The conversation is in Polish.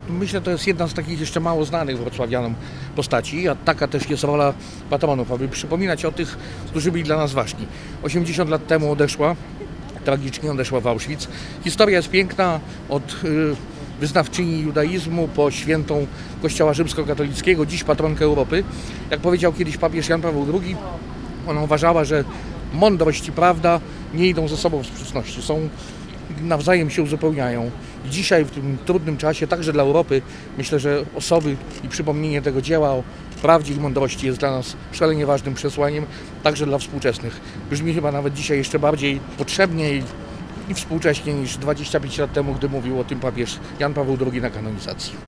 Myślę, to jest jedna z takich jeszcze mało znanych wrocławianom postaci, a taka też jest rola patronów, aby przypominać o tych, którzy byli dla nas ważni. 80 lat temu tragicznie odeszła w Auschwitz. Historia jest piękna, od wyznawczyni judaizmu po świętą Kościoła rzymskokatolickiego, dziś patronkę Europy. Jak powiedział kiedyś papież Jan Paweł II, ona uważała, że mądrość i prawda nie idą ze sobą w sprzeczności, nawzajem się uzupełniają. I dzisiaj w tym trudnym czasie, także dla Europy, myślę, że osoby i przypomnienie tego dzieła o prawdzie i mądrości jest dla nas szalenie ważnym przesłaniem, także dla współczesnych. Brzmi chyba nawet dzisiaj jeszcze bardziej potrzebnie i współcześnie niż 25 lat temu, gdy mówił o tym papież Jan Paweł II na kanonizacji.